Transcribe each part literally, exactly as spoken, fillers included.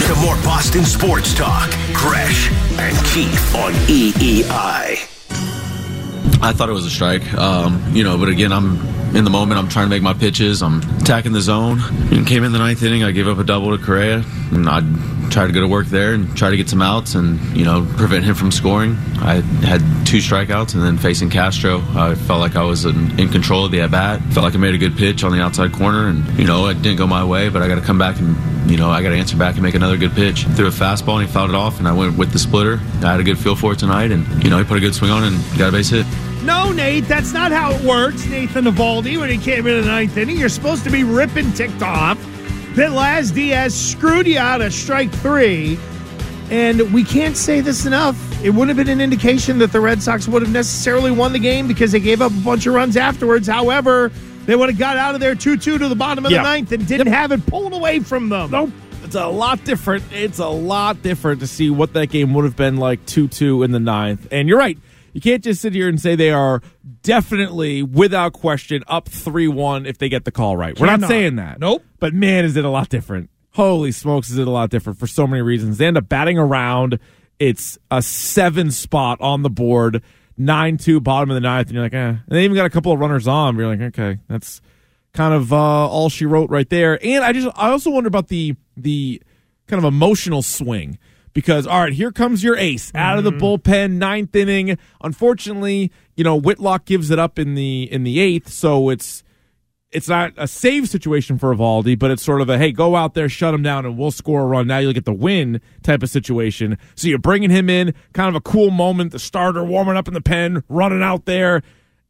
to more Boston sports talk. Gresh and Keith on E E I. I thought it was a strike, um, you know, but again, I'm in the moment. I'm trying to make my pitches. I'm attacking the zone. And came in the ninth inning. I gave up a double to Correa, and I tried to go to work there and try to get some outs and, you know, prevent him from scoring. I had two strikeouts, and then facing Castro, I felt like I was in, in control of the at-bat. Felt like I made a good pitch on the outside corner, and, you know, it didn't go my way, but I got to come back and, you know, I got to answer back and make another good pitch. Threw a fastball, and he fouled it off, and I went with the splitter. I had a good feel for it tonight, and, you know, he put a good swing on it and got a base hit. No, Nate, that's not how it works. Nathan Eovaldi, when he came in the ninth inning, you're supposed to be ripping ticked off. Then Laz Diaz screwed you out of strike three. And we can't say this enough. It would have been an indication that the Red Sox would have necessarily won the game because they gave up a bunch of runs afterwards. However, they would have got out of there two two to the bottom of yeah. the ninth and didn't yep. have it pulled away from them. Nope. It's a lot different. It's a lot different to see what that game would have been like two two in the ninth. And you're right. You can't just sit here and say they are definitely, without question, up three one if they get the call right. We're not, not saying that. Nope. But, man, is it a lot different. Holy smokes, is it a lot different for so many reasons. They end up batting around. It's a seven spot on the board, nine two, bottom of the ninth, and you're like, eh. And they even got a couple of runners on. But you're like, okay, that's kind of uh, all she wrote right there. And I just, I also wonder about the the kind of emotional swing. Because, all right, here comes your ace out of the bullpen, ninth inning. Unfortunately, you know, Whitlock gives it up in the in the eighth, so it's it's not a save situation for Eovaldi, but it's sort of a, hey, go out there, shut him down, and we'll score a run. Now you'll get the win type of situation. So you're bringing him in, kind of a cool moment, the starter warming up in the pen, running out there,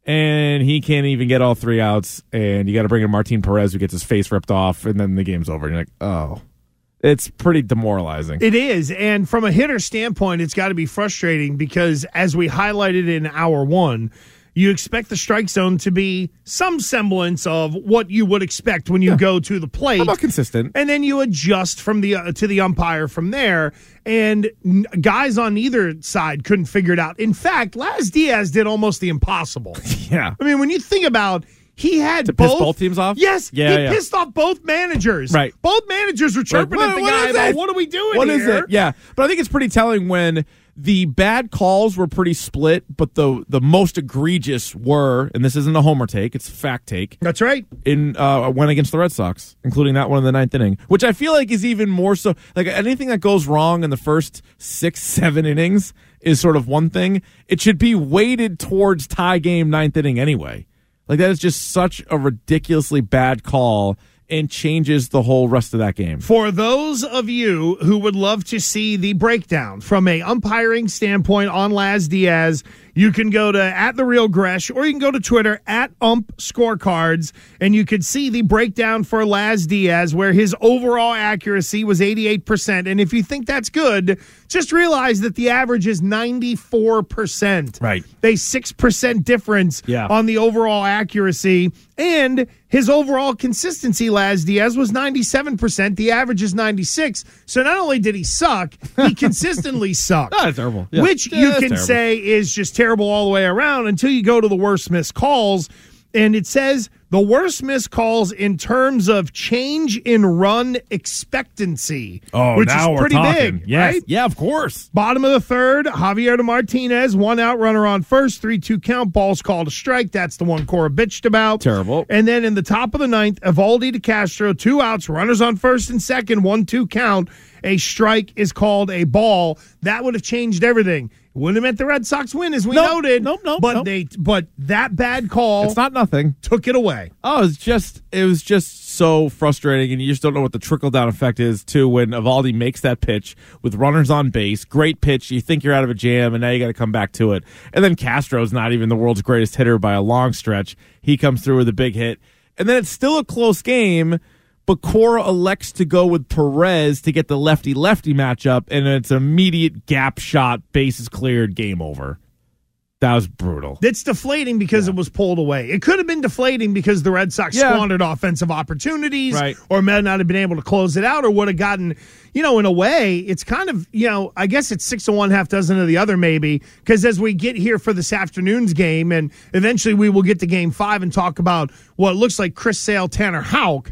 and he can't even get all three outs, and you got to bring in Martin Perez, who gets his face ripped off, and then the game's over. And you're like, oh. It's pretty demoralizing. It is, and from a hitter standpoint, it's got to be frustrating because, as we highlighted in hour one, you expect the strike zone to be some semblance of what you would expect when you yeah. go to the plate. How about consistent? And then you adjust from the uh, to the umpire from there, and n- guys on either side couldn't figure it out. In fact, Laz Diaz did almost the impossible. yeah. I mean, when you think about He had to both, piss both teams off? Yes, yeah, he yeah. pissed off both managers. Right. Both managers were chirping like, at the what, guy what about, what are we doing what here? What is it? Yeah. But I think it's pretty telling when the bad calls were pretty split, but the the most egregious were, and this isn't a homer take, it's a fact take. That's right. In uh, went against the Red Sox, including that one in the ninth inning, which I feel like is even more so. Like anything that goes wrong in the first six, seven innings is sort of one thing. It should be weighted towards tie game ninth inning anyway. Like, that is just such a ridiculously bad call and changes the whole rest of that game. For those of you who would love to see the breakdown from a umpiring standpoint on Laz Diaz, you can go to at the Real Gresh, or you can go to Twitter at Ump Scorecards, and you could see the breakdown for Laz Diaz, where his overall accuracy was eighty-eight percent. And if you think that's good, just realize that the average is ninety-four percent. Right. A six percent difference yeah. on the overall accuracy. And his overall consistency, Laz Diaz, was ninety-seven percent. The average is ninety-six. So not only did he suck, he consistently sucked. Oh, that's terrible. Yeah. Which yeah, you can terrible. say is just terrible all the way around until you go to the worst missed calls. And it says the worst missed calls in terms of change in run expectancy. Oh, which now is pretty we're talking. big. Yes. Right? Yeah, of course. Bottom of the third, Javier de Martinez, one out, runner on first, three two count, ball's called a strike. That's the one Cora bitched about. Terrible. And then in the top of the ninth, Eovaldi to Castro, two outs, runners on first and second, one two count. A strike is called a ball. That would have changed everything. Wouldn't have meant the Red Sox win, as we nope, noted. Nope, nope, but nope. they, but that bad call, it's not nothing. Took it away. Oh, it's just, it was just so frustrating, and you just don't know what the trickle down effect is too. When Eovaldi makes that pitch with runners on base, great pitch. You think you're out of a jam, and now you got to come back to it. And then Castro's not even the world's greatest hitter by a long stretch. He comes through with a big hit, and then it's still a close game. But Cora elects to go with Perez to get the lefty-lefty matchup, and it's immediate gap shot, bases cleared, game over. That was brutal. It's deflating because yeah. it was pulled away. It could have been deflating because the Red Sox yeah. squandered offensive opportunities, right. or may not have been able to close it out, or would have gotten, you know, in a way, it's kind of, you know, I guess it's six to one, half dozen of the other maybe, because as we get here for this afternoon's game, and eventually we will get to game five and talk about what looks like Chris Sale, Tanner Houck,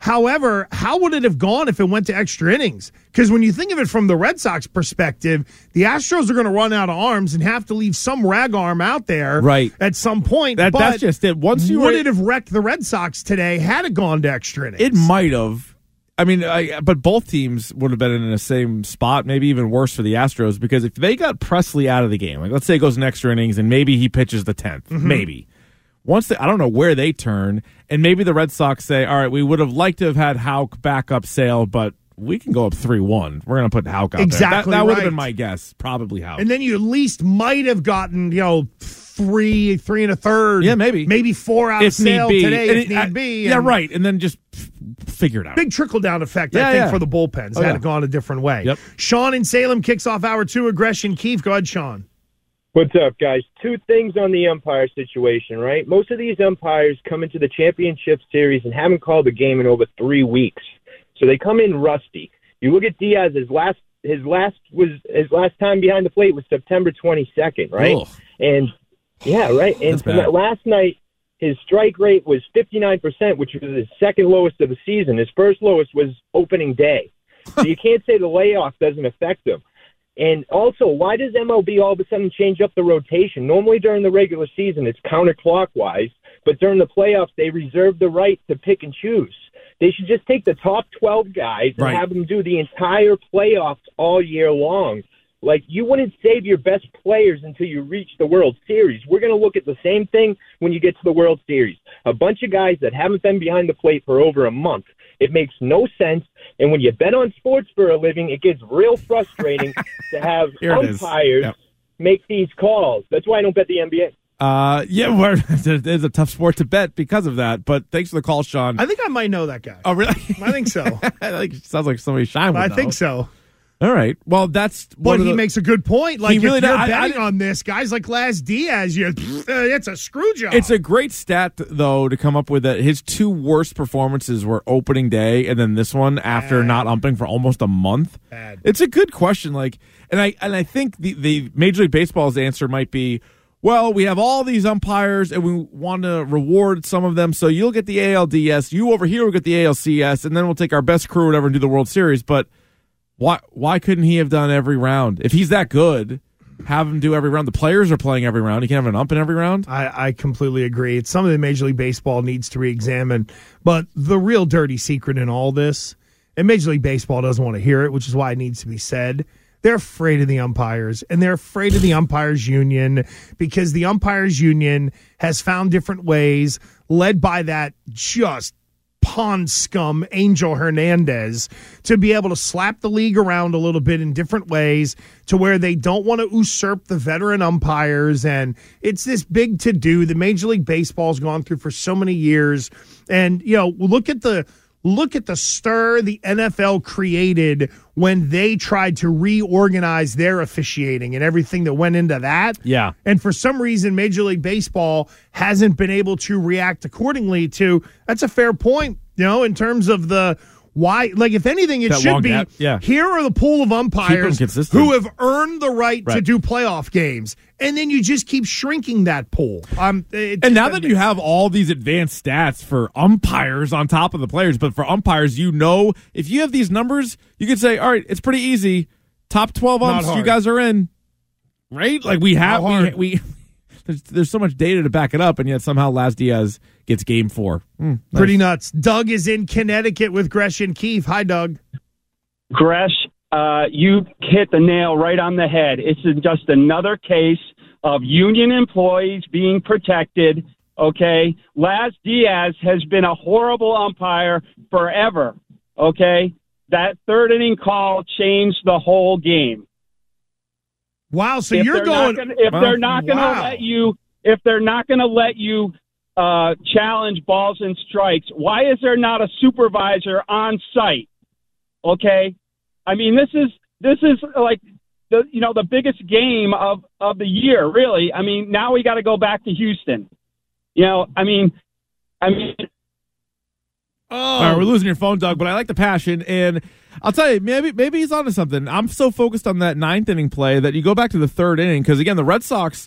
However, how would it have gone if it went to extra innings? Because when you think of it from the Red Sox perspective, the Astros are going to run out of arms and have to leave some rag arm out there right. at some point. That, but that's just it. Once you would were, it have wrecked the Red Sox today had it gone to extra innings? It might have. I mean, I, but both teams would have been in the same spot, maybe even worse for the Astros, because if they got Presley out of the game, like let's say it goes in extra innings and maybe he pitches the tenth, mm-hmm. maybe. Once they, I don't know where they turn, and maybe the Red Sox say, all right, we would have liked to have had Houck back up Sale, but we can go up three one. We're going to put Houck out exactly there. That, that would right. have been my guess, probably Houck. And then you at least might have gotten, you know, three, three and a third. Yeah, maybe. Maybe four out if of Sale need be. today and if it, need I, be. Yeah, right. And then just f- figure it out. Big trickle-down effect, yeah, I think, yeah. for the bullpens. Oh, had yeah. it gone a different way. Yep. Sean in Salem kicks off hour two. Aggression. Keith, go ahead, Sean. What's up, guys? Two things on the umpire situation, right? Most of these umpires come into the championship series and haven't called a game in over three weeks. So they come in rusty. You look at Diaz, his last his last was his last time behind the plate was September twenty-second, right? Ugh. And yeah, right. And That's bad. last night his strike rate was fifty-nine percent, which was his second lowest of the season. His first lowest was opening day. So you can't say the layoff doesn't affect him. And also, why does M L B all of a sudden change up the rotation? Normally during the regular season, it's counterclockwise, but during the playoffs, they reserve the right to pick and choose. They should just take the top twelve guys and right. have them do the entire playoffs all year long. Like, you wouldn't save your best players until you reach the World Series. We're going to look at the same thing when you get to the World Series. A bunch of guys that haven't been behind the plate for over a month. It makes no sense. And when you bet on sports for a living, it gets real frustrating to have umpires yep. make these calls. That's why I don't bet the N B A. Uh, yeah, well, it's a tough sport to bet because of that. But thanks for the call, Sean. I think I might know that guy. Oh, really? I think so. like, sounds like somebody Shine would I know. think so. All right. Well, that's But he the, makes a good point. Like, really if you're does. betting I, I, on this, guys like Laz Diaz, you, uh, it's a screw job. It's a great stat, though, to come up with that his two worst performances were opening day and then this one after Bad. not umping for almost a month. Bad. It's a good question. Like, and I and I think the, the Major League Baseball's answer might be, well, we have all these umpires and we want to reward some of them, so you'll get the A L D S, you over here will get the A L C S, and then we'll take our best crew or whatever and do the World Series. But why why couldn't he have done every round? If he's that good, have him do every round. The players are playing every round. He can have an ump in every round. I, I completely agree. It's something that Major League Baseball needs to re-examine. But the real dirty secret in all this, and Major League Baseball doesn't want to hear it, which is why it needs to be said, they're afraid of the umpires, and they're afraid of the umpires union because the umpires union has found different ways, led by that just pond scum Angel Hernandez, to be able to slap the league around a little bit in different ways to where they don't want to usurp the veteran umpires. And it's this big to-do that Major League Baseball's gone through for so many years. And, you know, look at the Look at the stir the N F L created when they tried to reorganize their officiating and everything that went into that. Yeah. And for some reason, Major League Baseball hasn't been able to react accordingly to. That's a fair point, you know, in terms of the why. Like, if anything, it That should long be gap, yeah. here are the pool of umpires consistent. who have earned the right, to Right. do playoff games. And then you just keep shrinking that pool. Um, it And just now doesn't that you make have all these advanced stats for umpires on top of the players, but for umpires, you know, if you have these numbers, you could say, all right, it's pretty easy. Top twelve Not umps, you hard. guys are in. Right? Like we have, Not we, hard. we there's, there's so much data to back it up, and yet somehow Laz Diaz gets game four. Mm, nice. Pretty nuts. Doug is in Connecticut with Gresh and Keefe. Hi, Doug. Gresh, uh, you hit the nail right on the head. It's just another case of union employees being protected, okay? Laz Diaz has been a horrible umpire forever, okay? That third inning call changed the whole game. Wow, so if you're they're going. Not gonna, if Well, they're not going to wow. let you, if they're not going to let you uh, challenge balls and strikes, why is there not a supervisor on site? Okay, I mean this is this is like the you know the biggest game of of the year, really. I mean now we got to go back to Houston. You know, I mean, I mean. Oh, All right, we're losing your phone, Doug, but I like the passion, and I'll tell you, maybe maybe he's onto something. I'm so focused on that ninth inning play that you go back to the third inning, because, again, the Red Sox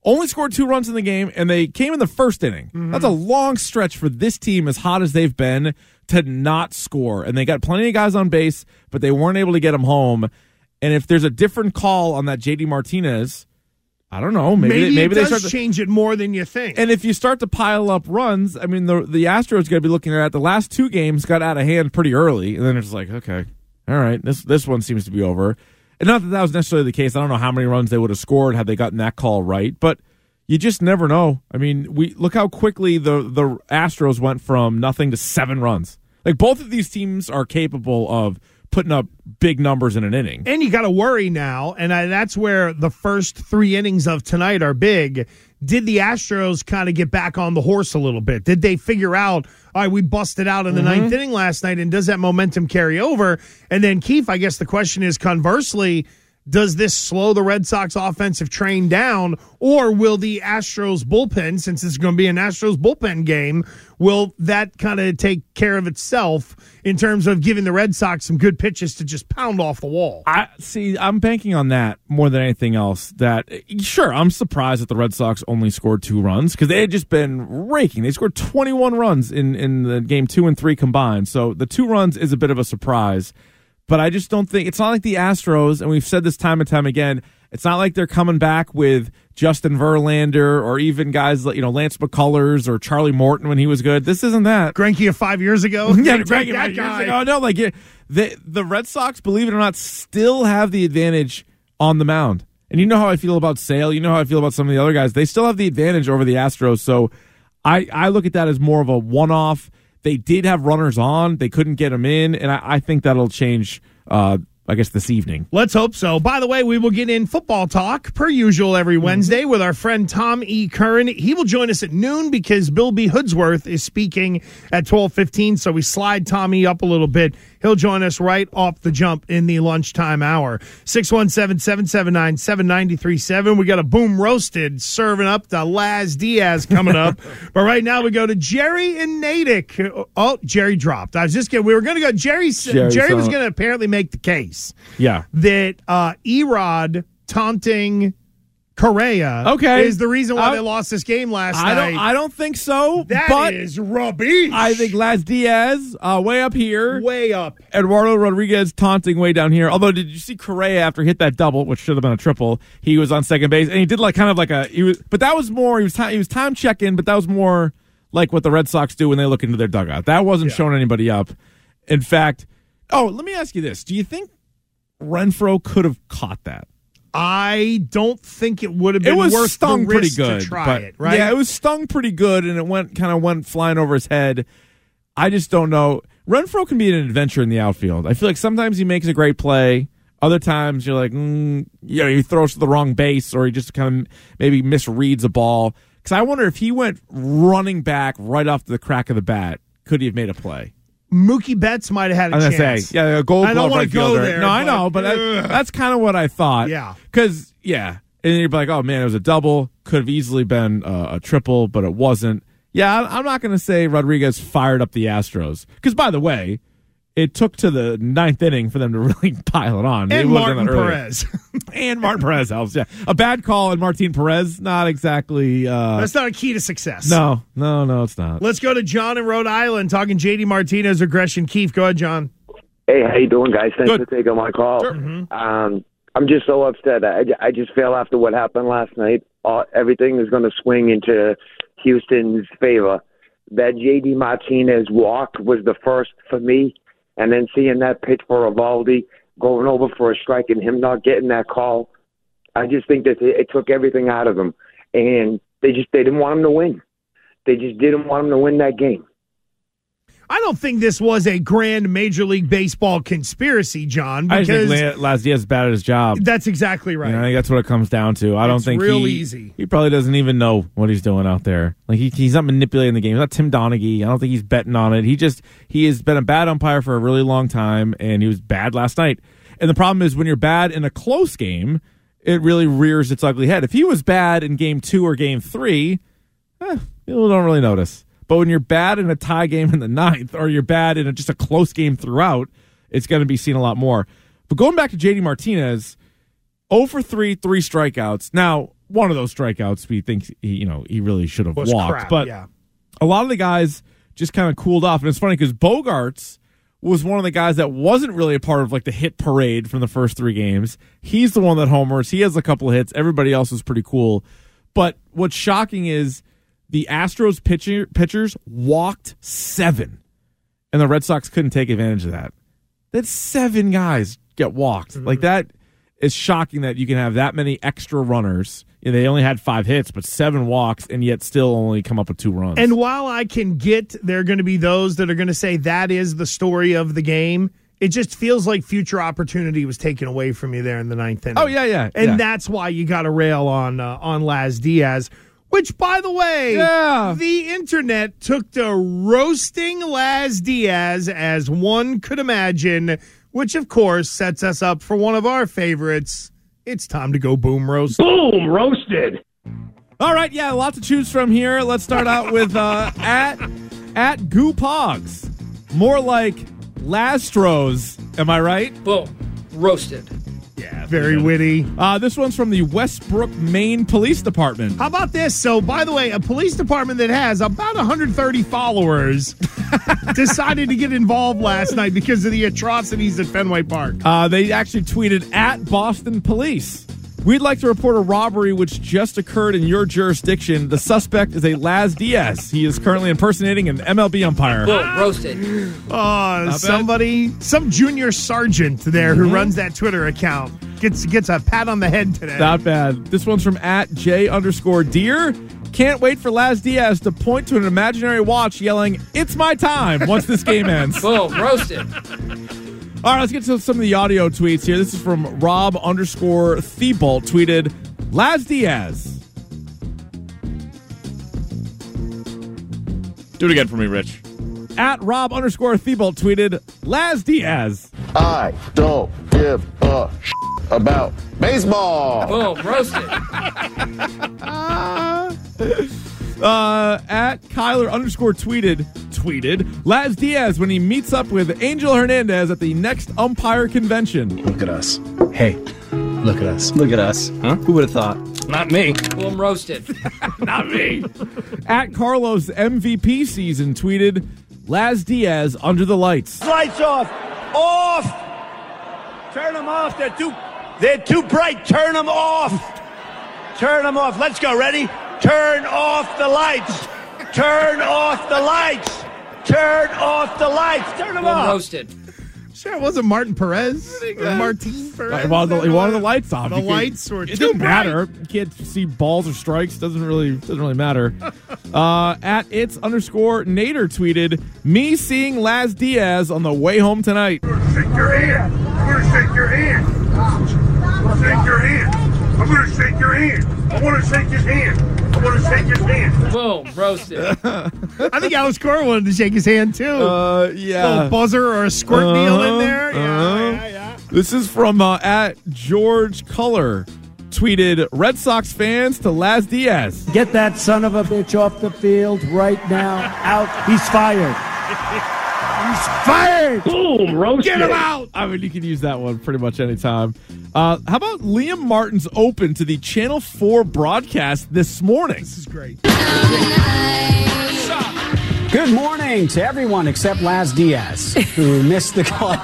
only scored two runs in the game, and they came in the first inning. Mm-hmm. That's a long stretch for this team, as hot as they've been, to not score. And they got plenty of guys on base, but they weren't able to get them home. And if there's a different call on that J D Martinez, I don't know. Maybe maybe, they, maybe it they does start to change it more than you think. And if you start to pile up runs, I mean, the the Astros got to be looking at the last two games got out of hand pretty early, and then it's like, okay, all right, this this one seems to be over. And not that that was necessarily the case. I don't know how many runs they would have scored had they gotten that call right, but you just never know. I mean, we look how quickly the the Astros went from nothing to seven runs. Like, both of these teams are capable of putting up big numbers in an inning. And you got to worry now, and I, that's where the first three innings of tonight are big. Did the Astros kind of get back on the horse a little bit? Did they figure out, all right, we busted out in the mm-hmm. ninth inning last night, and does that momentum carry over? And then, Keith, I guess the question is, conversely, does this slow the Red Sox offensive train down, or will the Astros bullpen, since it's going to be an Astros bullpen game, will that kind of take care of itself in terms of giving the Red Sox some good pitches to just pound off the wall? I see. I'm banking on that more than anything else. That sure, I'm surprised that the Red Sox only scored two runs because they had just been raking. They scored twenty-one runs in in the game two and three combined. So the two runs is a bit of a surprise. But I just don't think – it's not like the Astros, and we've said this time and time again, it's not like they're coming back with Justin Verlander or even guys like, you know, Lance McCullers or Charlie Morton when he was good. This isn't that. Greinke of five years ago? yeah, Greinke five years ago. No, like the, the Red Sox, believe it or not, still have the advantage on the mound. And you know how I feel about Sale. You know how I feel about some of the other guys. They still have the advantage over the Astros. So I, I look at that as more of a one-off. They did have runners on. They couldn't get them in, and I, I think that'll change, uh, I guess, this evening. Let's hope so. By the way, we will get in football talk, per usual, every Wednesday with our friend Tom E. Curran. He will join us at noon because Bill B. Hoodsworth is speaking at twelve fifteen, so we slide Tom E. up a little bit. He'll join us right off the jump in the lunchtime hour. six one seven, seven seven nine, seven nine three seven. We got a boom roasted serving up to Laz Diaz coming up. But right now we go to Jerry and Natick. Oh, Jerry dropped. I was just kidding. We were going to go. Jerry, Jerry, Jerry was going to apparently make the case. Yeah. That uh, Erod taunting Correa okay. is the reason why I, they lost this game last I night. Don't, I don't think so. That but is rubbish. I think Laz Diaz, uh, way up here. Way up. Eduardo Rodriguez taunting way down here. Although, did you see Correa after he hit that double, which should have been a triple? He was on second base, and he did like kind of like a. He was, but that was more. He was time. He was time checking, but that was more like what the Red Sox do when they look into their dugout. That wasn't yeah. showing anybody up. In fact, oh, let me ask you this: do you think Renfroe could have caught that? I don't think it would have been it was worth stung the pretty risk good, to try but, it, right? Yeah, it was stung pretty good, and it went kind of went flying over his head. I just don't know. Renfroe can be an adventure in the outfield. I feel like sometimes he makes a great play. Other times you're like, mm, you know, he throws to the wrong base, or he just kind of maybe misreads a ball. Because I wonder if he went running back right off the crack of the bat, could he have made a play? Mookie Betts might have had a I was chance. Say, yeah, a gold I don't glove want right to go fielder. there. No, but, I know, but that, that's kind of what I thought. Yeah. Because, yeah, and then you're like, oh, man, it was a double. Could have easily been uh, a triple, but it wasn't. Yeah, I'm not going to say Rodriguez fired up the Astros. Because, by the way, it took to the ninth inning for them to really pile it on. And it Martin Perez. and Martin Perez helps, yeah. A bad call and Martin Perez, not exactly. Uh, That's not a key to success. No, no, no, it's not. Let's go to John in Rhode Island talking J D Martinez or Gresham Keefe. Go ahead, John. Hey, how you doing, guys? Thanks Good. for taking my call. Sure. Mm-hmm. Um, I'm just so upset. I, I just feel after what happened last night, all, everything is going to swing into Houston's favor. That J D Martinez walk was the first for me. And then seeing that pitch for Eovaldi going over for a strike and him not getting that call, I just think that it, it took everything out of him. And they just they didn't want him to win. They just didn't want him to win that game. I don't think this was a grand Major League Baseball conspiracy, John. Because I just think Laz Diaz is bad at his job. That's exactly right. You know, I think that's what it comes down to. I don't it's think real he, easy. He probably doesn't even know what he's doing out there. Like he, he's not manipulating the game. He's not Tim Donaghy. I don't think he's betting on it. He just he has been a bad umpire for a really long time, and he was bad last night. And the problem is when you're bad in a close game, it really rears its ugly head. If he was bad in game two or game three, eh, people don't really notice. But when you're bad in a tie game in the ninth, or you're bad in a, just a close game throughout, it's going to be seen a lot more. But going back to J D Martinez, oh for three, three strikeouts. Now, one of those strikeouts we think he, you know, he really should have Was walked. crap, but yeah. a lot of the guys just kind of cooled off. And it's funny because Bogarts was one of the guys that wasn't really a part of like the hit parade from the first three games. He's the one that homers. He has a couple of hits. Everybody else was pretty cool. But what's shocking is the Astros pitcher, pitchers walked seven, and the Red Sox couldn't take advantage of that. That's seven guys get walked. Mm-hmm. Like, that is shocking that you can have that many extra runners. You know, they only had five hits, but seven walks, and yet still only come up with two runs. And while I can get there are going to be those that are going to say that is the story of the game, it just feels like future opportunity was taken away from you there in the ninth inning. Oh, yeah, yeah. And yeah. that's why you got to rail on uh, on Laz Diaz, which, by the way, yeah. the internet took to roasting Laz Diaz as one could imagine, which, of course, sets us up for one of our favorites. It's time to go boom roast. Boom, roasted. All right, yeah, lots to choose from here. Let's start out with uh, at at Goo Pogs. More like Lastros, am I right? Boom, roasted. Yeah, very witty. Uh, this one's from the Westbrook, Maine Police Department. How about this? So, by the way, a police department that has about one hundred thirty followers decided to get involved last night because of the atrocities at Fenway Park. Uh, they actually tweeted at Boston Police. We'd like to report a robbery which just occurred in your jurisdiction. The suspect is a Laz Diaz. He is currently impersonating an M L B umpire. Boom, roasted. Oh, somebody, some junior sergeant there who mm-hmm. runs that Twitter account gets gets a pat on the head today. Not bad. This one's from at J underscore Deer. Can't wait for Laz Diaz to point to an imaginary watch yelling, "It's my time," once this game ends. Boom, roasted. All right, let's get to some of the audio tweets here. This is from Rob underscore Thibault, tweeted, Laz Diaz. Do it again for me, Rich. At Rob underscore Thibault, tweeted, Laz Diaz. I don't give a shit about baseball. Boom, roasted. uh, at Kyler underscore tweeted, tweeted, Laz Diaz when he meets up with Angel Hernandez at the next umpire convention. Look at us. Hey, look at us. Look at us. Huh? Who would have thought? Not me. Boom, roasted. Not me. At Carlos M V P season tweeted, Laz Diaz under the lights. Lights off. Off. Turn them off. They're too, they're too bright. Turn them off. Turn them off. Let's go. Ready? Turn off the lights. Turn off the lights. Turn off the lights. Turn them Boom, off. roasted. Sure, it wasn't Martin Perez. Or Martin Perez. He wanted, the, he wanted the lights off. The lights were It too doesn't bright. matter. You can't see balls or strikes. Doesn't really doesn't really matter. uh, at it's underscore Nader tweeted, me seeing Laz Diaz on the way home tonight. I'm gonna shake your hand. I'm gonna shake your hand. I'm gonna shake your hand. I'm gonna shake your hand. I want to shake his hand. I want to shake his hand. Boom, roasted. I think Alex Cora wanted to shake his hand too. Uh, yeah. A little buzzer or a squirt uh-huh, deal in there. Yeah, uh-huh. yeah, yeah. This is from uh, at George Culler. Tweeted, Red Sox fans to Laz Diaz. Get that son of a bitch off the field right now. Out. He's fired. He's fired. Boom, roasted. Get him out. I mean, you can use that one pretty much anytime. Uh, how about Liam Martin's open to the Channel four broadcast this morning? This is great. Good morning to everyone except Laz Diaz, who missed the call.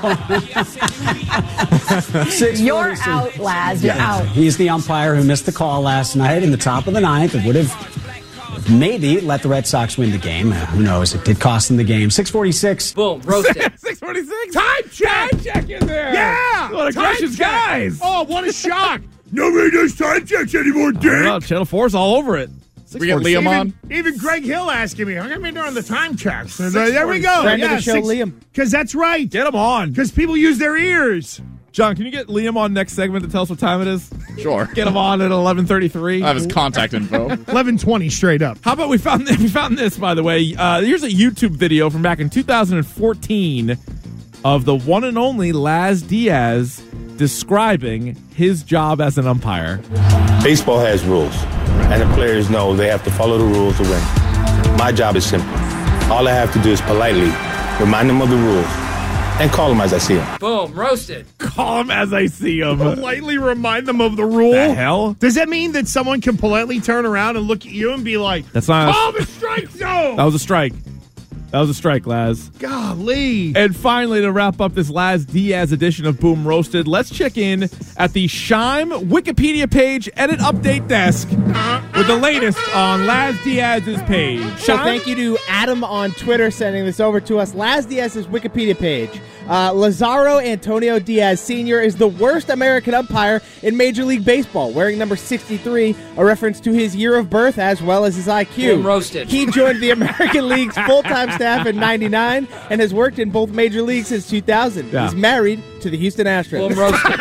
You're out, Laz. You're yeah, out. He's the umpire who missed the call last night in the top of the ninth. It would have maybe let the Red Sox win the game. Uh, who knows? It did cost them the game. six forty-six. Boom, roasted. six forty-six. Time check. Time check in there. Yeah. What a Time gracious check. guys. Oh, what a shock. Nobody does time checks anymore, Dick. Know, Channel four's all over it. We get Liam even, on. Even Greg Hill asking me, how come you're doing the time checks? There we go. Friend yeah, of the show, Liam. Because that's right. Get him on. Because people use their ears. John, can you get Liam on next segment to tell us what time it is? Sure. Get him on at eleven thirty-three. I have his contact info. eleven twenty straight up. How about we found we found this, by the way. Uh, here's a YouTube video from back in two thousand fourteen of the one and only Laz Diaz describing his job as an umpire. Baseball has rules, and the players know they have to follow the rules to win. My job is simple. All I have to do is politely remind them of the rules, and call them as I see them. Boom, roasted. Call him as I see him. Politely remind them of the rule. The hell? Does that mean that someone can politely turn around and look at you and be like, That's not. call the strike zone? That was a strike. That was a strike, Laz. Golly. And finally, to wrap up this Laz Diaz edition of Boom Roasted, let's check in at the Shime Wikipedia page edit update desk with the latest on Laz Diaz's page. So Shime? thank you to Adam on Twitter sending this over to us. Laz Diaz's Wikipedia page. Uh, Lazaro Antonio Diaz Senior is the worst American umpire in Major League Baseball, wearing number sixty-three, a reference to his year of birth as well as his I Q. Boom, roasted. He joined the American League's full-time staff in ninety-nine and has worked in both major leagues since two thousand. Yeah. He's married to the Houston Astros. Boom, roasted.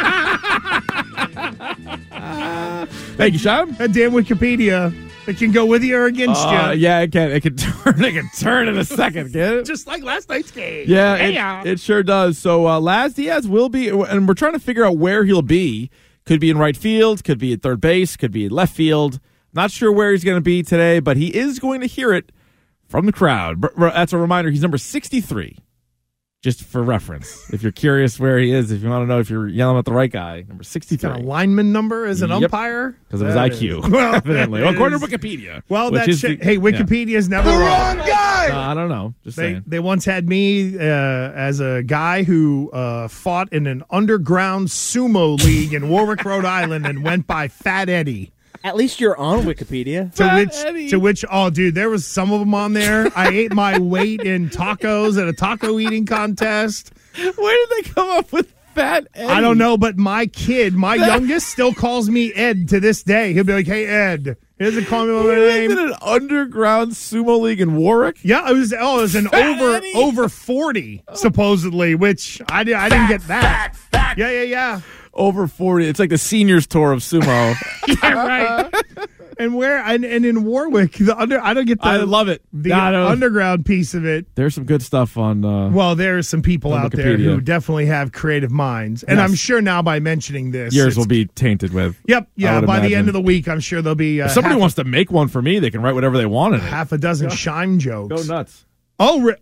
Thank you, Shime. That damn Wikipedia. It can go with you or against Uh, you. yeah, it can. It can turn. It can turn in a second. Get it? Just like last night's game. Yeah, Hey-ya. it, it sure does. So uh, Laz Diaz will be, and we're trying to figure out where he'll be. Could be in right field, could be at third base, could be at left field. Not sure where he's going to be today, but he is going to hear it from the crowd. Br- br- That's a reminder. He's number sixty-three, just for reference. If you're curious where he is, if you want to know if you're yelling at the right guy, number sixty-three. Got a lineman number as an Yep. umpire? Because of his That I Q, is- Well, evidently. that Well, according is- to Wikipedia. Well, which that is shit. the- Hey, yeah. Wikipedia is never wrong. Uh, I don't know. Just They, saying. they once had me uh, as a guy who uh, fought in an underground sumo league in Warwick, Rhode Island, and went by Fat Eddie. At least you're on Wikipedia. To which, to which, oh, dude, there was some of them on there. I ate my weight in tacos at a taco eating contest. Where did they come up with Fat Eddie? I don't know, but my kid, my youngest, still calls me Ed to this day. He'll be like, "Hey, Ed." He doesn't call me by my He was name. in an underground sumo league in Warwick. Yeah, it was. Oh, it was an Fat over Eddie. over forty supposedly, which I did. I didn't get that. Yeah, yeah, yeah. Over forty. It's like the seniors tour of sumo. Yeah, right. And where and, and in Warwick, the under I don't get the I love it. the I don't- underground piece of it. There's some good stuff on. Uh, Well, there are some people On out there Wikipedia. who definitely have creative minds, and Yes. I'm sure now by mentioning this, yours it's- will be tainted with. Yep, I yeah. would By the imagine. end of the week, I'm sure there'll be uh, If somebody half, wants to make one for me, they can write whatever they want in it. half a dozen Shime jokes. Go nuts. Oh, re-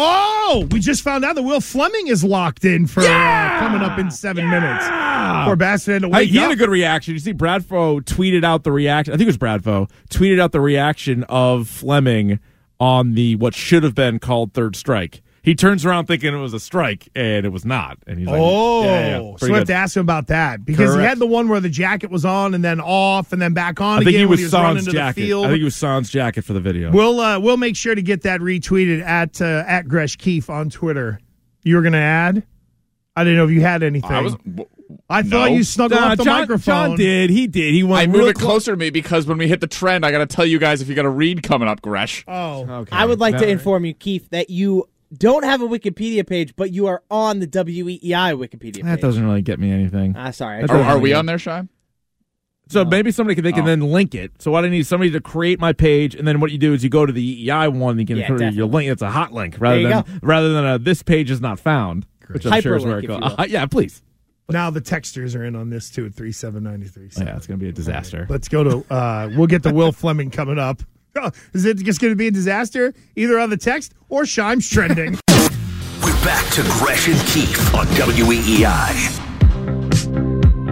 oh! We just found out that Will Fleming is locked in for uh, coming up in seven minutes. Poor bastard had to Hey, wake he had up. a good reaction. You see, Bradfo tweeted out the reaction. I think it was Bradfo tweeted out the reaction of Fleming on the what should have been called third strike. He turns around thinking it was a strike, and it was not. And he's like, Oh, yeah, yeah, so pretty we have good. to ask him about that because he Correct. had the one where the jacket was on and then off and then back on I think again he when was he was running Sans to the jacket. field. I think he was Sans jacket for the video. We'll uh, we'll make sure to get that retweeted at uh, at Gresh Keefe on Twitter. You were going to add? I didn't know if you had anything. I was. I thought No. you snuggled Nah, up the John, microphone. John did. He did. He went I real move it clo- closer to me because when we hit the trend, I got to tell you guys if you got a read coming up, Gresh. Oh, Okay. I would like All to right. inform you, Keith, that you don't have a Wikipedia page, but you are on the W E E I Wikipedia page. That doesn't really get me anything. Ah, sorry. That Are, doesn't are we really- on there, Shime? So maybe somebody can they can Oh. then link it. So what I need is somebody to create my page, and then what you do is you go to the E E I one, and you can Yeah, create your definitely. link. It's a hot link rather There you than rather than a this page is not found, which I'm sure is where Hyperlink, it if goes. you will. Uh, yeah, please. now the texters are in on this too at three seven nine three. Oh, yeah, it's going to be a disaster. Let's go to. Uh, we'll get to Will Fleming coming up. Oh, is it just going to be a disaster either on the text or Shime's trending? We're back to Gresh and Keefe on W E E I.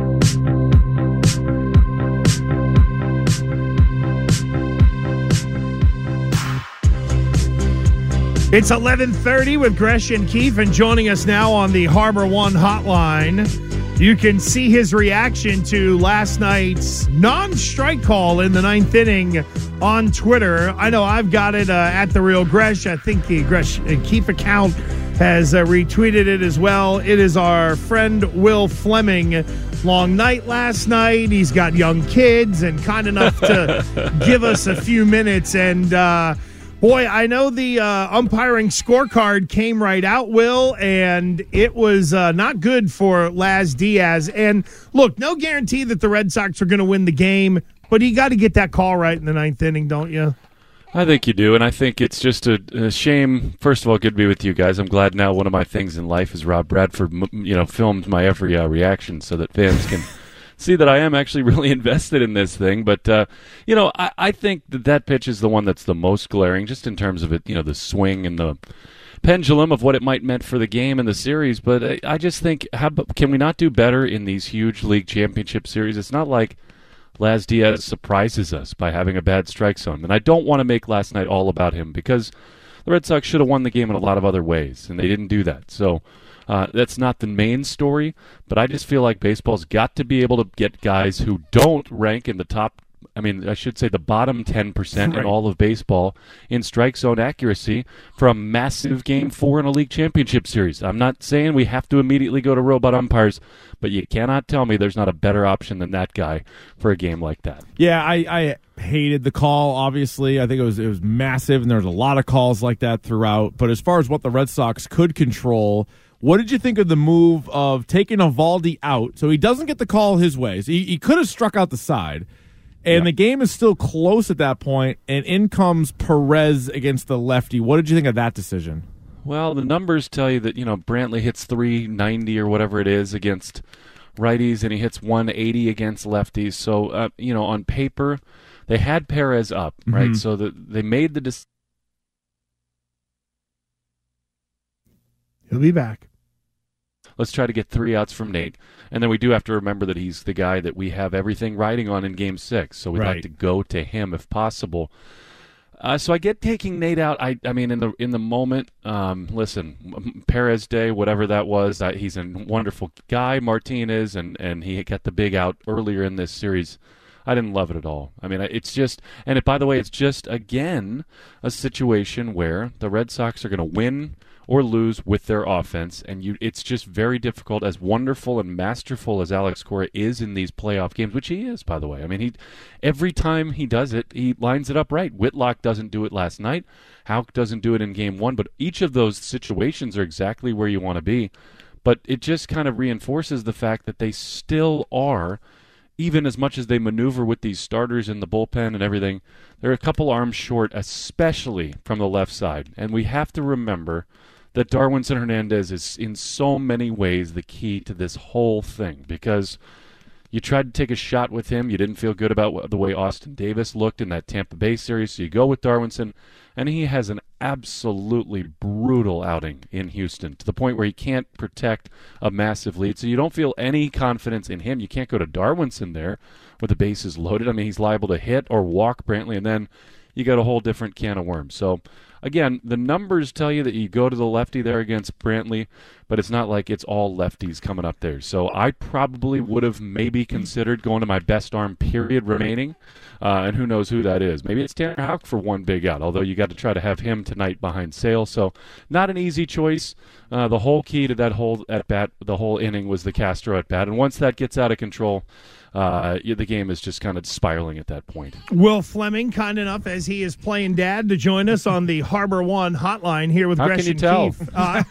It's eleven thirty with Gresh and Keefe, and joining us now on the Harbor One hotline, you can see his reaction to last night's non-strike call in the ninth inning on Twitter. I know I've got it uh, at The Real Gresh. I think the Gresh and Keefe account has uh, retweeted it as well. It is our friend Will Fleming. Long night last night. He's got young kids and kind enough to give us a few minutes. And, uh, boy, I know the uh, umpiring scorecard came right out, Will, and it was uh, not good for Laz Diaz. And, look, no guarantee that the Red Sox are going to win the game, but you got to get that call right in the ninth inning, don't you? I think you do, and I think it's just a, a shame. First of all, good to be with you guys. I'm glad now one of my things in life is Rob Bradford, m- you know, filmed my every uh, reaction so that fans can see that I am actually really invested in this thing. But, uh, you know, I, I think that that pitch is the one that's the most glaring, just in terms of it, you know, the swing and the pendulum of what it might meant for the game and the series. But I, I just think, how, can we not do better in these huge league championship series? It's not like Laz Diaz surprises us by having a bad strike zone. And I don't want to make last night all about him because the Red Sox should have won the game in a lot of other ways, and they didn't do that. So uh, that's not the main story, but I just feel like baseball's got to be able to get guys who don't rank in the top, I mean, I should say the bottom ten percent Right. in all of baseball in strike zone accuracy for a massive game four in a league championship series. I'm not saying we have to immediately go to robot umpires, but you cannot tell me there's not a better option than that guy for a game like that. Yeah, I, I hated the call, obviously. I think it was it was massive, and there was a lot of calls like that throughout. But as far as what the Red Sox could control, what did you think of the move of taking Eovaldi out? So he doesn't get the call his way. So he, he could have struck out the side. And the game is still close at that point, and in comes Perez against the lefty. What did you think of that decision? Well, the numbers tell you that, you know, Brantley hits three ninety or whatever it is against righties, and he hits one eighty against lefties. So, uh, you know, on paper, they had Perez up, right? Mhm. So the, they made the decision. He'll be back. Let's try to get three outs from Nate. And then we do have to remember that he's the guy that we have everything riding on in Game six. So we'd Right. like to go to him if possible. Uh, so I get taking Nate out. I, I mean, in the in the moment, um, listen, Perez Day, whatever that was, uh, he's a wonderful guy, Martinez, and, and he got the big out earlier in this series. I didn't love it at all. I mean, it's just, and it, by the way, it's just, again, a situation where the Red Sox are going to win or lose with their offense, and you, it's just very difficult. As wonderful and masterful as Alex Cora is in these playoff games, which he is, by the way. I mean, he every time he does it, he lines it up right. Whitlock doesn't do it last night. Houck doesn't do it in game one, but each of those situations are exactly where you want to be. But it just kind of reinforces the fact that they still are, even as much as they maneuver with these starters in the bullpen and everything, they're a couple arms short, especially from the left side. And we have to remember that Darwinson Hernandez is in so many ways the key to this whole thing, because you tried to take a shot with him. You didn't feel good about the way Austin Davis looked in that Tampa Bay series, so you go with Darwinson, and he has an absolutely brutal outing in Houston to the point where he can't protect a massive lead. So you don't feel any confidence in him. You can't go to Darwinson there with the bases loaded. I mean, he's liable to hit or walk Brantley, and then you got a whole different can of worms. So again, the numbers tell you that you go to the lefty there against Brantley, but it's not like it's all lefties coming up there. So I probably would have maybe considered going to my best arm period remaining, uh, and who knows who that is. Maybe it's Tanner Houck for one big out, although you got to try to have him tonight behind Sale. So not an easy choice. Uh, the whole key to that whole at bat, the whole inning was the Castro at bat, and once that gets out of control, Uh, the game is just kind of spiraling at that point. Will Fleming, kind enough as he is playing dad, to join us on the Harbor One hotline here with How Gresh can you and tell? Keith.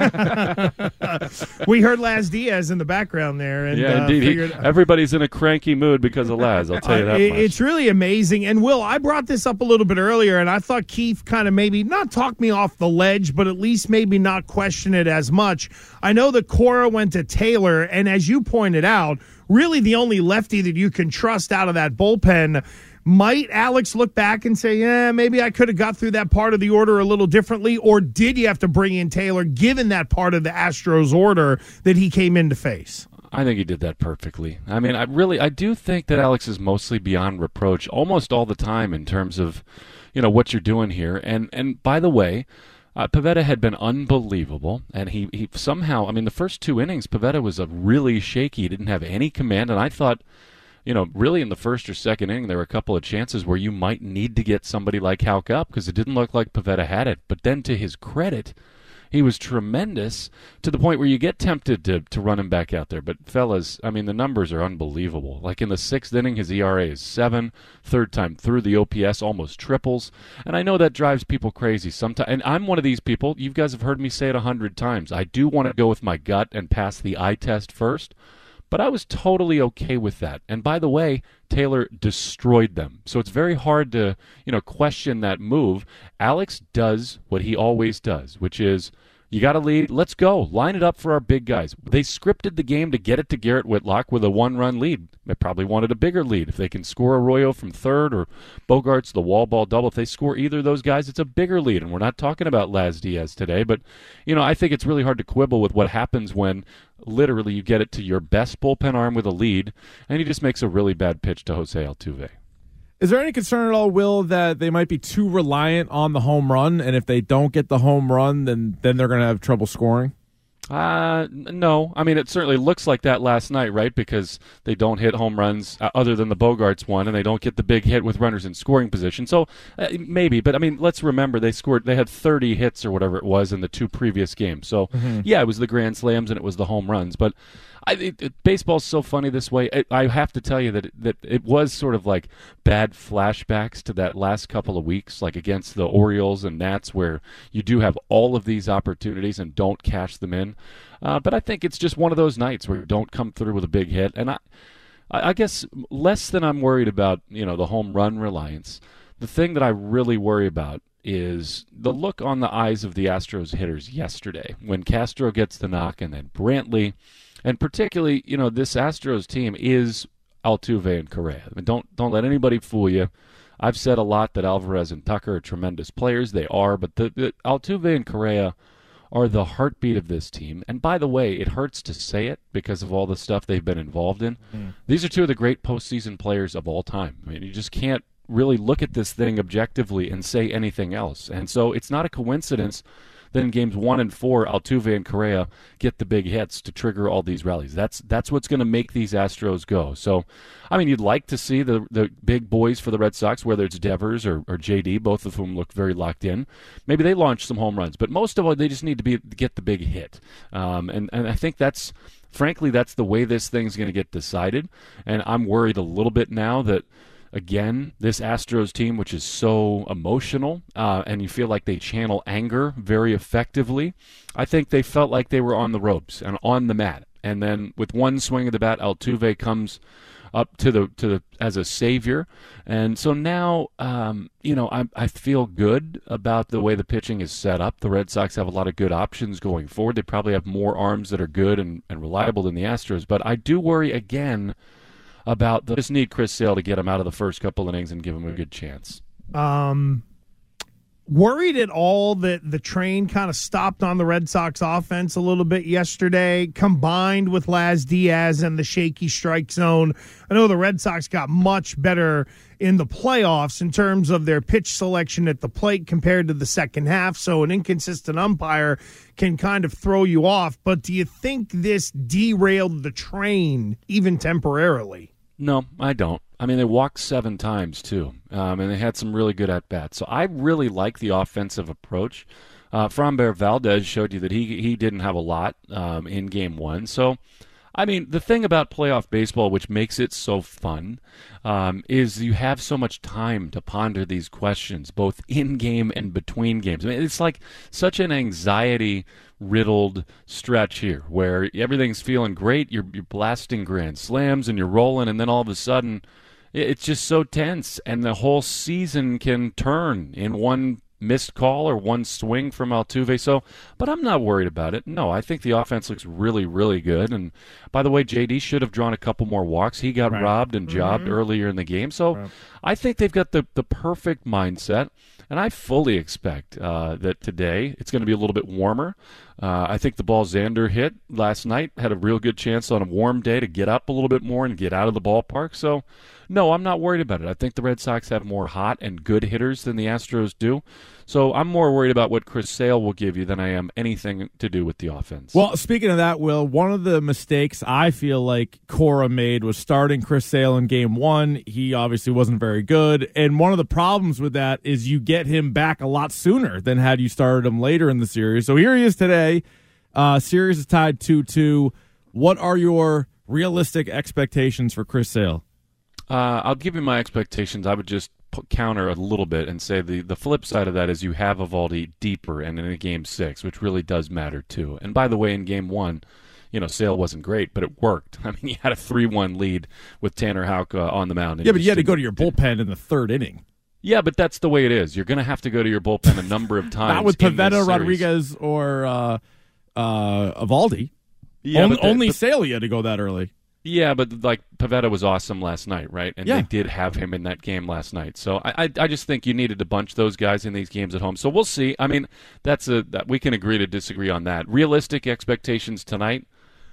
Uh, we heard Laz Diaz in the background there. And, yeah, uh, indeed. He- figured, everybody's in a cranky mood because of Laz, I'll tell you that Uh, it- much. It's really amazing. And, Will, I brought this up a little bit earlier, and I thought Keith kind of maybe not talk me off the ledge, but at least maybe not question it as much. I know that Cora went to Taylor, and as you pointed out, really the only lefty that you can trust out of that bullpen. Might Alex look back and say, yeah, maybe I could have got through that part of the order a little differently? Or did you have to bring in Taylor, given that part of the Astros order that he came in to face? I think he did that perfectly. I mean, I really, I do think that Alex is mostly beyond reproach almost all the time in terms of, you know, what you're doing here. And and by the way, Uh, Pivetta had been unbelievable, and he, he somehow, I mean, the first two innings, Pivetta was a really shaky. He didn't have any command, and I thought, you know, really in the first or second inning, there were a couple of chances where you might need to get somebody like Houck up because it didn't look like Pivetta had it. But then to his credit, he was tremendous to the point where you get tempted to, to run him back out there. But, fellas, I mean, the numbers are unbelievable. Like in the sixth inning, his E R A is seven. Third time through, the O P S almost triples. And I know that drives people crazy sometimes. And I'm one of these people. You guys have heard me say it a hundred times. I do want to go with my gut and pass the eye test first. But I was totally okay with that. And by the way, Taylor destroyed them. So it's very hard to, you know, question that move. Alex does what he always does, which is You got to lead. Let's go. Line it up for our big guys. They scripted the game to get it to Garrett Whitlock with a one-run lead. They probably wanted a bigger lead. If they can score Arroyo from third or Bogarts the wall ball double, if they score either of those guys, it's a bigger lead. And we're not talking about Laz Diaz today. But, you know, I think it's really hard to quibble with what happens when literally you get it to your best bullpen arm with a lead, and he just makes a really bad pitch to Jose Altuve. Is there any concern at all, Will, that they might be too reliant on the home run, and if they don't get the home run, then then they're going to have trouble scoring? Uh, no. I mean, it certainly looks like that last night, right? Because they don't hit home runs uh, other than the Bogarts one, and they don't get the big hit with runners in scoring position. So uh, maybe, but I mean, let's remember they scored. They had thirty hits or whatever it was in the two previous games. So Mhm. yeah, it was the grand slams and it was the home runs. But I, it, it, baseball's so funny this way. It, I have to tell you that it, that it was sort of like bad flashbacks to that last couple of weeks, like against the Orioles and Nats, where you do have all of these opportunities and don't cash them in. Uh, but I think it's just one of those nights where you don't come through with a big hit. And I, I guess less than I'm worried about, you know, the home run reliance. The thing that I really worry about is the look on the eyes of the Astros hitters yesterday when Castro gets the knock and then Brantley. And particularly, you know, this Astros team is Altuve and Correa. I mean, don't don't let anybody fool you. I've said a lot that Alvarez and Tucker are tremendous players. They are, but the, the Altuve and Correa are the heartbeat of this team. And by the way, it hurts to say it because of all the stuff they've been involved in. Mm. These are two of the great postseason players of all time. I mean, you just can't really look at this thing objectively and say anything else. And so it's not a coincidence that in games one and four, Altuve and Correa get the big hits to trigger all these rallies. That's that's what's going to make these Astros go. So, I mean, you'd like to see the the big boys for the Red Sox, whether it's Devers or, or J D, both of whom look very locked in. Maybe they launch some home runs, but most of all, they just need to be get the big hit. Um, and and I think that's, frankly, that's the way this thing's going to get decided. And I'm worried a little bit now that, again, this Astros team, which is so emotional, uh, and you feel like they channel anger very effectively, I think they felt like they were on the ropes and on the mat. And then with one swing of the bat, Altuve comes up to the to the as a savior. And so now, um, you know, I, I feel good about the way the pitching is set up. The Red Sox have a lot of good options going forward. They probably have more arms that are good and, and reliable than the Astros. But I do worry again about the just need Chris Sale to get him out of the first couple innings and give him a good chance. Um, worried at all that the train kind of stopped on the Red Sox offense a little bit yesterday, combined with Laz Diaz and the shaky strike zone. I know the Red Sox got much better in the playoffs in terms of their pitch selection at the plate compared to the second half, so an inconsistent umpire can kind of throw you off. But do you think this derailed the train even temporarily? No, I don't. I mean, they walked seven times, too, um, and they had some really good at-bats. So I really like the offensive approach. Uh, Framber Valdez showed you that he he didn't have a lot um, in game one. So, I mean, the thing about playoff baseball, which makes it so fun, um, is you have so much time to ponder these questions, both in-game and between games. I mean, it's like such an anxiety-riddled stretch here where everything's feeling great, you're, you're blasting grand slams, and you're rolling, and then all of a sudden it's just so tense, and the whole season can turn in one missed call or one swing from Altuve. So, but I'm not worried about it. No, I think the offense looks really, really good. And by the way, J D should have drawn a couple more walks. He got Right. robbed and jobbed Mhm. earlier in the game. So Right. I think they've got the, the perfect mindset. And I fully expect uh, that today it's going to be a little bit warmer. Uh, I think the ball Xander hit last night had a real good chance on a warm day to get up a little bit more and get out of the ballpark. So, no, I'm not worried about it. I think the Red Sox have more hot and good hitters than the Astros do. So I'm more worried about what Chris Sale will give you than I am anything to do with the offense. Well, speaking of that, Will, one of the mistakes I feel like Cora made was starting Chris Sale in game one. He obviously wasn't very good. And one of the problems with that is you get him back a lot sooner than had you started him later in the series. So here he is today. Uh, series is tied two two. What are your realistic expectations for Chris Sale? Uh, I'll give you my expectations. I would just p- counter a little bit and say the, the flip side of that is you have Eovaldi deeper and in a game six, which really does matter too. And by the way, in game one, you know, Sale wasn't great, but it worked. I mean, you had a three one lead with Tanner Houck uh, on the mound. and Yeah, but just you had to go didn't- to your bullpen in the third inning. Yeah, but that's the way it is. You're going to have to go to your bullpen a number of times. Not with in this Pivetta, series. Rodriguez, or uh, uh, Evaldi. Yeah, only but the- only but- Celia to go that early. Yeah, but like Pivetta was awesome last night, right? And Yeah. they did have him in that game last night. So I, I, I just think you needed to bunch those guys in these games at home. So we'll see. I mean, that's a that we can agree to disagree on that. Realistic expectations tonight.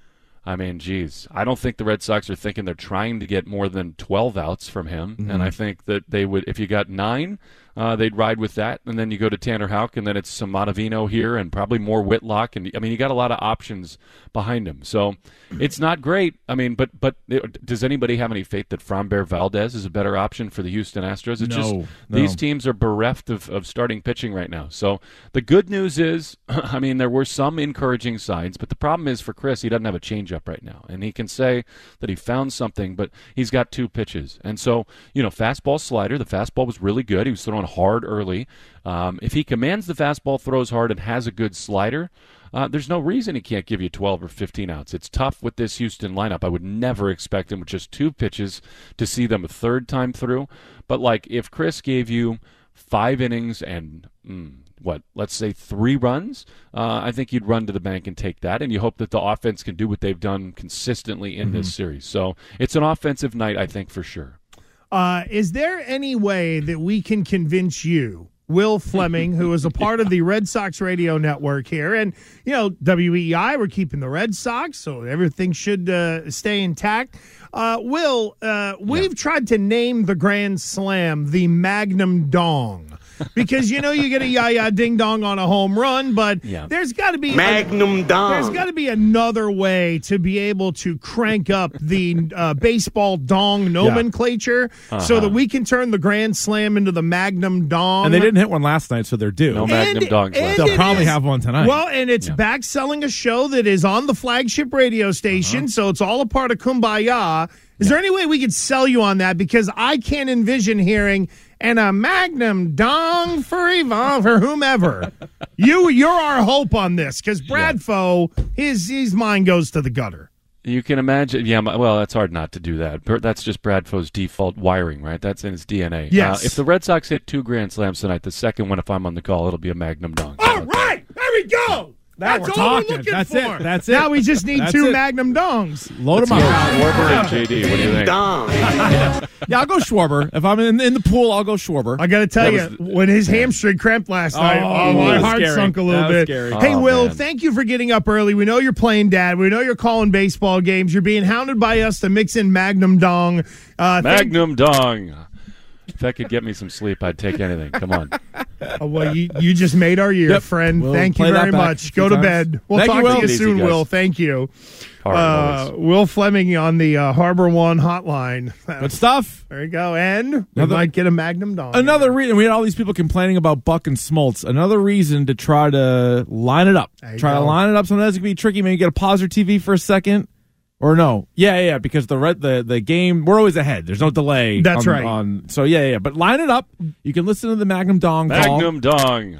I mean, geez, I don't think the Red Sox are thinking they're trying to get more than twelve outs from him, Mm-hmm. and I think that they would, if you got nine, uh, they'd ride with that, and then you go to Tanner Houck, and then it's some Montevino here, and probably more Whitlock, and I mean, you got a lot of options behind him, so it's not great. I mean, but but does anybody have any faith that Framber Valdez is a better option for the Houston Astros? It's No, just no. these teams are bereft of, of starting pitching right now. So the good news is, I mean, there were some encouraging signs, but the problem is for Chris, he doesn't have a changeup right now, and he can say that he found something, but he's got two pitches, and so you know, fastball, slider. The fastball was really good. He was throwing hard early. Um, if he commands the fastball, throws hard, and has a good slider, uh, there's no reason he can't give you twelve or fifteen outs. It's tough with this Houston lineup. I would never expect him with just two pitches to see them a third time through. But like if Chris gave you five innings and mm, what, let's say three runs, uh, I think you'd run to the bank and take that, and you hope that the offense can do what they've done consistently in Mm-hmm. this series. So it's an offensive night, I think, for sure. Uh, is there any way that we can convince you, Will Fleming, who is a part of the Red Sox radio network here, and, you know, W E I, we're keeping the Red Sox, so everything should uh, stay intact. Uh, Will, uh, we've yeah. tried to name the Grand Slam the Magnum Dong. Because, you know, you get a yah-yah ding-dong on a home run, but yeah. there's got to be Magnum a, Dong. There's got to be another way to be able to crank up the uh, baseball dong nomenclature yeah. uh-huh. so that we can turn the Grand Slam into the Magnum Dong. And they didn't hit one last night, so they're due. No Magnum Dongs. They'll probably is, have one tonight. Well, and it's yeah. back selling a show that is on the flagship radio station, uh-huh. so it's all a part of Kumbaya. Is yeah. there any way we could sell you on that? Because I can't envision hearing and a Magnum Dong for Yvonne, for whomever. you, you're our hope on this, because Bradfo, yeah. his his mind goes to the gutter. You can imagine, yeah. Well, that's hard not to do that. That's just Bradfo's default wiring, right? That's in his D N A. Yes. Uh, if the Red Sox hit two grand slams tonight, the second one, if I'm on the call, it'll be a Magnum Dong. All right, there we go. Now That's we're all talking. we're looking That's for. it. That's it. Now we just need That's two it. Magnum Dongs. Load them up. Schwarber and J D, what do you think? Dong. yeah. yeah, I'll go Schwarber. If I'm in, in the pool, I'll go Schwarber. I got to tell That you, was- when his hamstring cramped last night, Oh, oh, my that was heart scary. sunk a little That was bit. scary. Hey, Oh, Will, man. thank you for getting up early. We know you're playing dad. We know you're calling baseball games. You're being hounded by us to mix in Magnum Dong. Uh, thank- Magnum Dong. If that could get me some sleep, I'd take anything. Come on. Oh, well, you, you just made our year, Yep. friend. We'll Thank you play that very back a much. few Go to times. bed. We'll Thank talk you, Will. to you Easy, soon, guys. Will. Thank you. All right, Uh, always. Will Fleming on the uh, Harbor One hotline. Good stuff. There you go. And we Another- might get a Magnum Dong. Another reason, we had all these people complaining about Buck and Smoltz. Another reason to try to line it up. There you Try go. to line it up. Sometimes it can be tricky. Maybe get a pause your T V for a second. Or no. Yeah, yeah, yeah, because the red, the, the game, we're always ahead. There's no delay. That's on, right. On, so, yeah, yeah. But line it up. You can listen to the Magnum Dong call. Magnum Dong.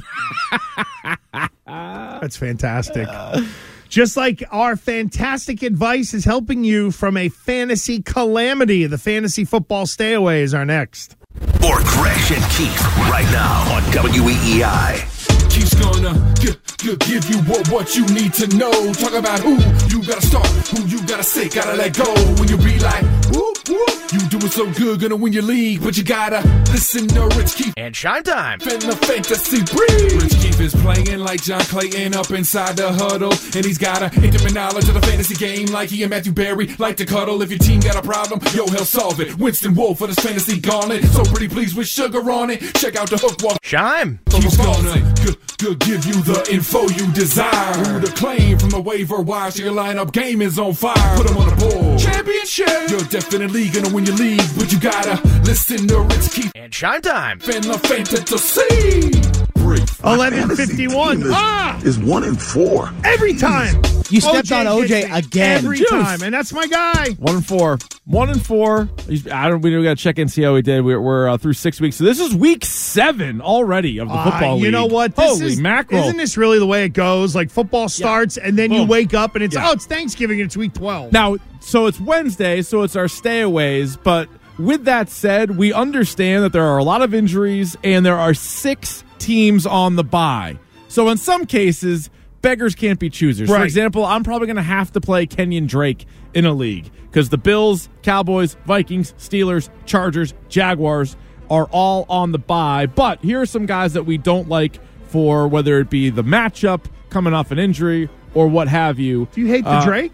That's fantastic. Just like our fantastic advice is helping you from a fantasy calamity. The fantasy football stay away is our next. More Gresh and Keith right now on W E E I. Keith's gonna g- g- give you what, what you need to know. Talk about who you gotta start, who you gotta say, gotta let go. When you be like, whoop, whoop, you doing so good, gonna win your league, but you gotta listen to Rich Keith. And Shine Time. In the fantasy breeze. Rich Keith is playing like John Clayton up inside the huddle, and he's got a intimate knowledge of the fantasy game, like he and Matthew Berry like to cuddle. If your team got a problem, yo, he'll solve it. Winston Wolf for this fantasy gauntlet, so pretty please with sugar on it. Check out the hook walk. Shine. Keith's gonna g- g- give you the info you desire. Who to claim from the waiver wire, so your lineup game is on fire. Put him on the board. Championship. You're definitely gonna win your league, but you gotta listen to Rich Keith. And Shine Time. Fan the fantasy. Brief. eleven fifty-one. Ah! Is one in four. Every time. You stepped on O J gets me again. Every Juice. time. And that's my guy. One and four. One and four. He's, I don't. We got to check in, see how we did. We're, we're uh, through six weeks, so this is week seven already of the Uh, football league. you know what? This Holy is, mackerel! Isn't this really the way it goes? Like football starts, and then you Boom. wake up, and it's Yeah. oh, it's Thanksgiving, and it's week twelve. Now, so it's Wednesday, so it's our stayaways, but with that said, we understand that there are a lot of injuries and there are six teams on the bye. So in some cases, beggars can't be choosers. Right. For example, I'm probably going to have to play Kenyon Drake in a league because the Bills, Cowboys, Vikings, Steelers, Chargers, Jaguars are all on the bye. But here are some guys that we don't like for whether it be the matchup, coming off an injury, or what have you. Do you hate the uh, Drake?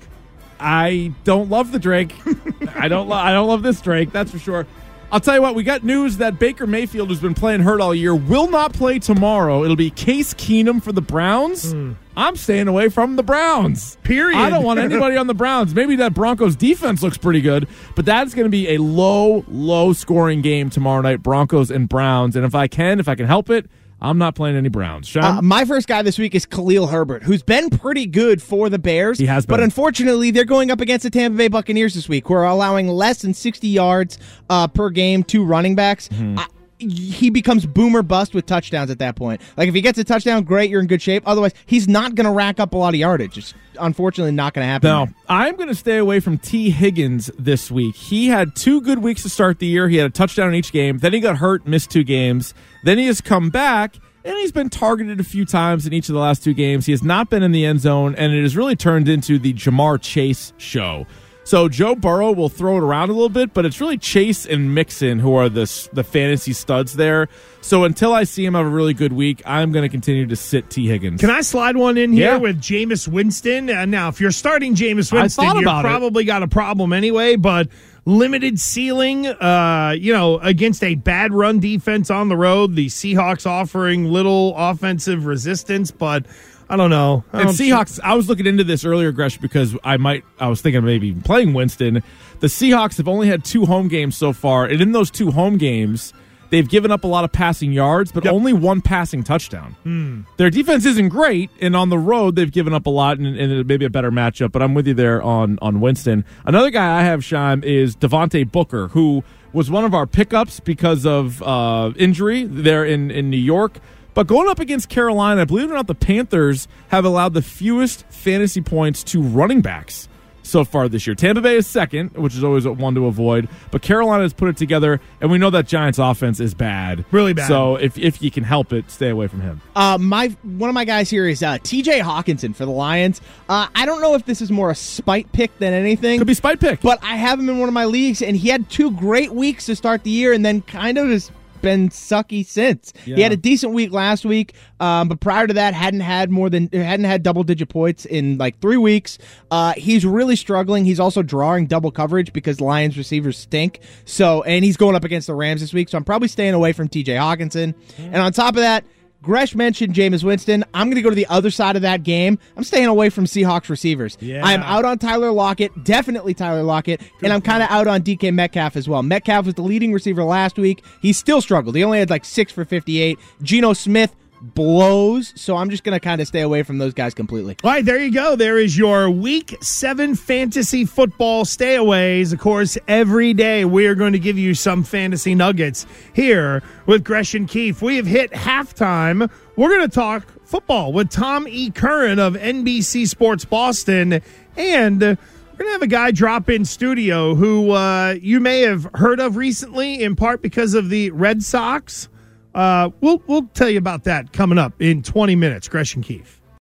I don't love the Drake. I don't. Lo- I don't love this Drake. That's for sure. I'll tell you what. We got news that Baker Mayfield, who's been playing hurt all year, will not play tomorrow. It'll be Case Keenum for the Browns. Mm. I'm staying away from the Browns. Period. I don't want anybody on the Browns. Maybe that Broncos defense looks pretty good, but that's going to be a low, low scoring game tomorrow night. Broncos and Browns. And if I can, if I can help it, I'm not playing any Browns. Sean? Uh, my first guy this week is Khalil Herbert, who's been pretty good for the Bears. He has been. But unfortunately, they're going up against the Tampa Bay Buccaneers this week, who are allowing less than sixty yards uh, per game to running backs. Mm-hmm. I, he becomes boomer bust with touchdowns at that point. Like, if he gets a touchdown, great, you're in good shape. Otherwise, he's not going to rack up a lot of yardage. It's unfortunately not going to happen. No, I'm going to stay away from T. Higgins this week. He had two good weeks to start the year. He had a touchdown in each game. Then he got hurt, missed two games. Then he has come back, and he's been targeted a few times in each of the last two games. He has not been in the end zone, and it has really turned into the Jamar Chase show. So Joe Burrow will throw it around a little bit, but it's really Chase and Mixon who are the the fantasy studs there. So until I see him have a really good week, I'm going to continue to sit T. Higgins. Can I slide one in here yeah. with Jameis Winston? Uh, now, if you're starting Jameis Winston, you've probably it. got a problem anyway, but limited ceiling, uh, you know, against a bad run defense on the road. The Seahawks offering little offensive resistance, but I don't know. I and don't Seahawks, I was looking into this earlier, Gresh, because I might, I was thinking of maybe playing Winston. The Seahawks have only had two home games so far, and in those two home games, they've given up a lot of passing yards, but yep. only one passing touchdown. Hmm. Their defense isn't great, and on the road, they've given up a lot, and, and maybe a better matchup, but I'm with you there on, on Winston. Another guy I have, Sean, is Devontae Booker, who was one of our pickups because of uh, injury there in, in New York. But going up against Carolina, believe it or not, the Panthers have allowed the fewest fantasy points to running backs so far this year. Tampa Bay is second, which is always one to avoid. But Carolina has put it together, and we know that Giants offense is bad. Really bad. So if if you can help it, stay away from him. Uh, my One of my guys here is uh, T J Hawkinson for the Lions. Uh, I don't know if this is more a spite pick than anything. Could be spite pick. But I have him in one of my leagues, and he had two great weeks to start the year, and then kind of is been sucky since. Yeah. He had a decent week last week, um, but prior to that, hadn't had more than hadn't had double digit points in like three weeks. Uh, he's really struggling. He's also drawing double coverage because Lions receivers stink. So, and he's going up against the Rams this week. So I'm probably staying away from T J Hawkinson. Mm. And on top of that, Gresh mentioned Jameis Winston. I'm going to go to the other side of that game. I'm staying away from Seahawks receivers. Yeah. I'm out on Tyler Lockett, definitely Tyler Lockett, Good and I'm kind of out on D K Metcalf as well. Metcalf was the leading receiver last week. He still struggled. He only had like six for fifty-eight. Geno Smith blows, so I'm just going to kind of stay away from those guys completely. All right, there you go. There is your Week seven fantasy football stayaways. Of course, every day we are going to give you some fantasy nuggets here with Gresh and Keefe. We have hit halftime. We're going to talk football with Tom E. Curran of N B C Sports Boston, and we're going to have a guy drop in studio who uh, you may have heard of recently, in part because of the Red Sox. Uh, we'll we'll tell you about that coming up in twenty minutes. Gresh and Keefe.